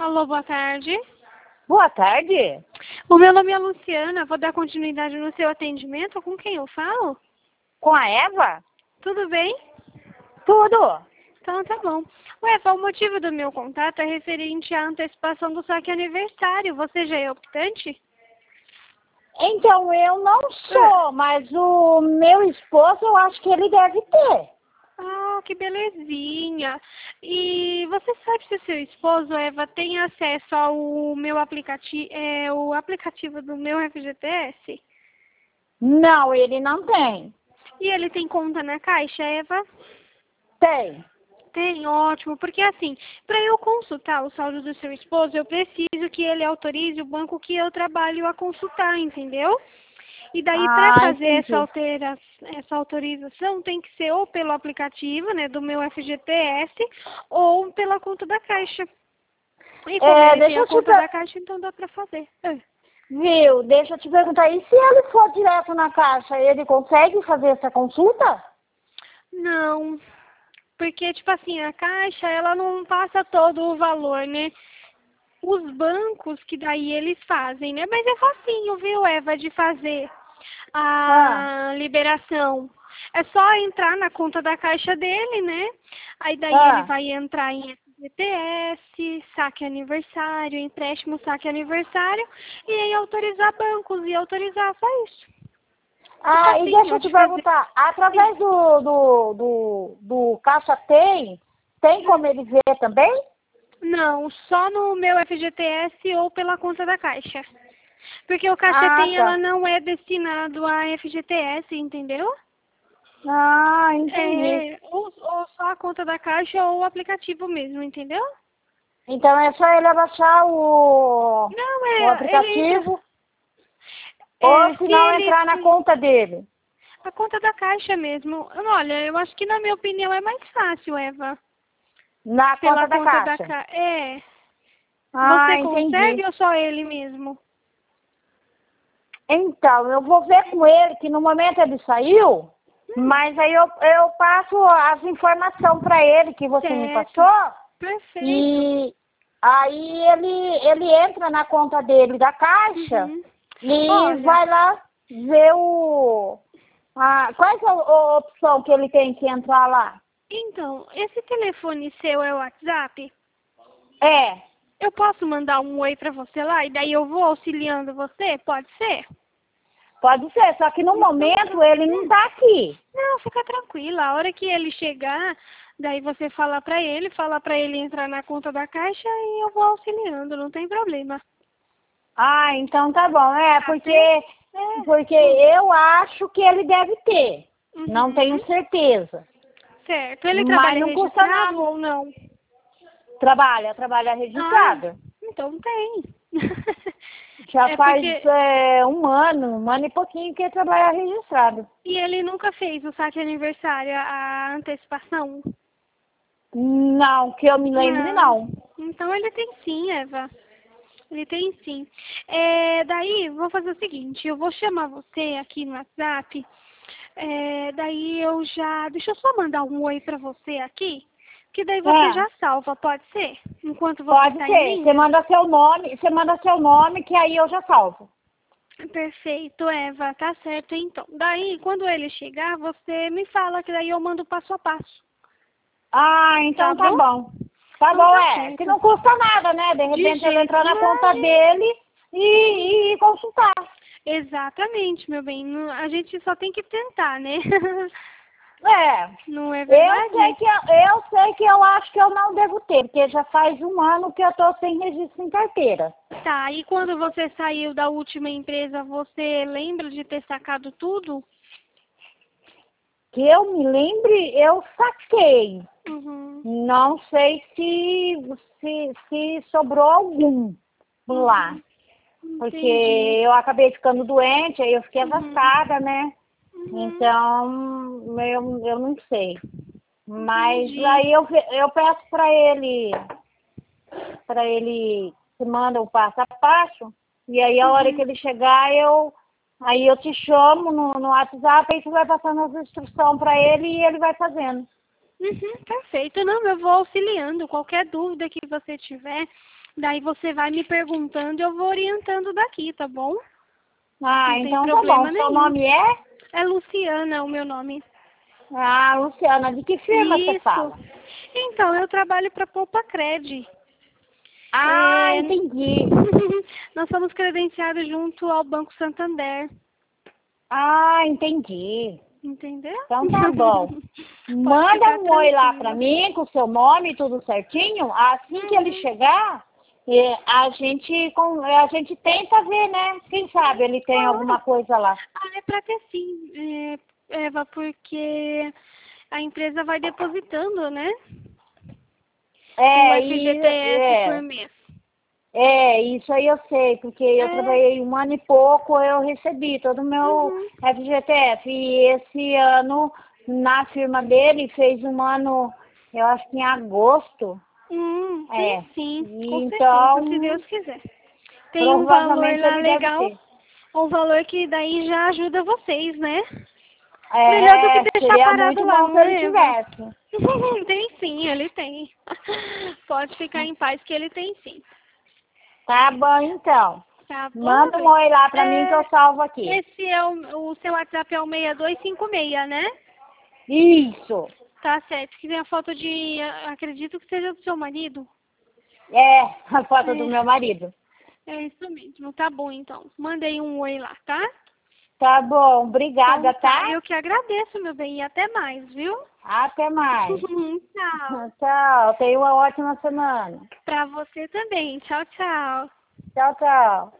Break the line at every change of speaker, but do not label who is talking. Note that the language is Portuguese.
Alô, boa tarde.
Boa tarde.
O meu nome é Luciana, vou dar continuidade no seu atendimento. Com quem eu falo?
Com a Eva?
Tudo bem?
Tudo.
Então tá bom. Eva, o motivo do meu contato é referente à antecipação do saque aniversário. Você já é optante?
Então, eu não sou, mas o meu esposo, eu acho que ele deve ter.
Ah, que belezinha. E você sabe se o seu esposo, Eva, tem acesso ao meu aplicativo, o aplicativo do meu FGTS?
Não, ele não tem.
E ele tem conta na Caixa, Eva?
Tem.
Tem, ótimo, porque assim, para eu consultar o saldo do seu esposo, eu preciso que ele autorize o banco que eu trabalho a consultar, entendeu? E daí, para fazer
Entendi.
essa autorização, tem que ser ou pelo aplicativo, né, do meu FGTS, ou pela conta da Caixa. E como ele tem
Deixa
a
eu te
conta da Caixa, então dá para fazer.
Viu, deixa eu te perguntar, e se ele for direto na Caixa, ele consegue fazer essa consulta?
Não, porque, tipo assim, a Caixa, ela não passa todo o valor, né? Os bancos que daí eles fazem, né? Mas é facinho, viu, Eva, de fazer
Ah,
a liberação. É só entrar na conta da Caixa dele, né? Aí daí ele
ah.
vai entrar em FGTS, saque aniversário, empréstimo saque aniversário, e aí autorizar bancos e autorizar só isso. É
E deixa
facinho
eu te
de fazer.
perguntar, através do Caixa tem como ele ver também?
Não, só no meu FGTS ou pela conta da Caixa. Porque o Caixa
Ah,
Tem, ela
tá.
não é destinado a FGTS, entendeu?
Ah, entendi.
Ou só a conta da Caixa ou o aplicativo mesmo, entendeu?
Então é só ele abaixar
Não,
o
ele entra.
aplicativo, ou se
Se
não
ele
entrar na
tem
conta dele.
a conta da Caixa mesmo. Olha, eu acho que na minha opinião é mais fácil, Eva.
Na
Pela
conta da
conta da
Caixa.
Caixa. É.
Ah,
Você
entendi.
consegue ou só ele mesmo?
Então, eu vou ver com ele, que no momento ele saiu, mas aí eu passo as informações para ele que você me
Certo.
passou,
Perfeito.
e aí ele entra na conta dele da Caixa
Uhum.
e
Olha,
vai lá ver qual é a opção que ele tem que entrar lá.
então, esse telefone seu é o WhatsApp?
É,
Eu posso mandar um oi pra você lá e daí eu vou auxiliando você? Pode ser?
pode ser, só que no
Então,
momento ele não tá aqui.
não, fica tranquila. A hora que ele chegar, daí você fala pra ele entrar na conta da Caixa e eu vou auxiliando, não tem problema.
Ah, então tá bom.
Tá bem?
Porque
Hum.
eu acho que ele deve ter. Não
Uhum.
tenho certeza.
Certo. Ele
Mas
trabalha
não custa nada.
registrado ou não?
Trabalha
Ah,
registrado.
então tem.
Já
É
faz
porque.
um ano e pouquinho que ele trabalha registrado.
E ele nunca fez o saque aniversário, a antecipação?
Não, que eu me lembre,
Não.
não.
Então ele tem sim, Eva. Ele tem sim. Daí, vou fazer o seguinte, eu vou chamar você aqui no WhatsApp. Daí eu já. Deixa eu só mandar um oi pra você aqui. Que daí você
Ah,
já salva, pode ser? Enquanto você
pode
tá em
ser.
linha?
Você manda seu nome que aí eu já salvo.
Perfeito, Eva, tá certo então. Daí, quando ele chegar, você me fala que daí eu mando passo a passo.
Ah,
Tá
então tá
bom?
bom. Tá
Então
bom,
tá
que
certo.
não custa nada, né? De
De
repente ele
jeito.
entrar na conta dele e consultar.
Exatamente, meu bem. A gente só tem que tentar, né?
É,
Não é verdade?
eu sei que eu acho que eu não devo ter, porque já faz um ano que eu tô sem registro em carteira.
Tá, e quando você saiu da última empresa, você lembra de ter sacado tudo?
Que eu me lembre, eu saquei.
Uhum.
Não sei se sobrou algum lá.
Uhum.
Porque
Entendi.
eu acabei ficando doente, aí eu fiquei
Uhum.
afastada, né?
Uhum.
Então, eu não sei. Mas
Entendi.
aí eu peço para ele que manda o passo a passo, e aí a hora que
Uhum.
ele chegar, aí eu te chamo no WhatsApp, aí você vai passando as instruções para ele e ele vai fazendo.
Perfeito. Não, eu vou auxiliando. Qualquer dúvida que você tiver, Daí você vai me perguntando e eu vou orientando daqui, tá bom?
Ah,
Não tem
então tá
problema
bom. Seu
nenhum.
nome é?
É Luciana o meu nome.
Ah, Luciana, de que firma você
Isso.
fala?
Então, eu trabalho para Poupa Cred.
Ah, entendi.
Nós somos credenciados junto ao Banco Santander.
Ah, entendi.
Entendeu?
Então tá bom.
Pode
Manda
ficar
um oi lá pra
tranquila.
mim, com o seu nome, tudo certinho. Assim que ele chegar, a gente tenta ver, né? Quem sabe ele tem
Claro.
alguma coisa lá.
Ah, é para ter sim, Eva, porque a empresa vai depositando, né? O
É,
FGTS por mês.
isso aí eu sei, porque eu
É.
trabalhei 1 ano e pouco, eu recebi todo o meu
Uhum.
FGTS. E esse ano, na firma dele, fez 1 ano, eu acho que em agosto.
Tem
É.
sim, com certeza, se
Então,
Deus quiser. Tem um valor
provavelmente
lá
ele deve
legal,
ter.
um valor que daí já ajuda vocês, né? Melhor do que
É,
deixar
seria
parado
muito
lá,
bom se
não
ele
é, Eva?
tivesse.
Tem sim, ele tem. Pode ficar em paz que ele tem sim.
Tá bom, então.
Tá bom,
Manda um
bem?
oi lá pra mim que eu salvo aqui.
Esse é o seu WhatsApp é o 6256, né?
Isso.
Tá certo. Que tem a foto de, acredito que seja do seu marido.
É, a foto do meu
É,
marido.
é isso mesmo. Tá bom, então. Mandei um oi lá, tá?
Tá bom,
Então
obrigada,
tá.
tá?
Eu que agradeço, meu bem. E até mais, viu?
Até mais.
Tchau.
Tchau, tenha uma ótima semana.
Pra você também. Tchau, tchau.
Tchau, tchau.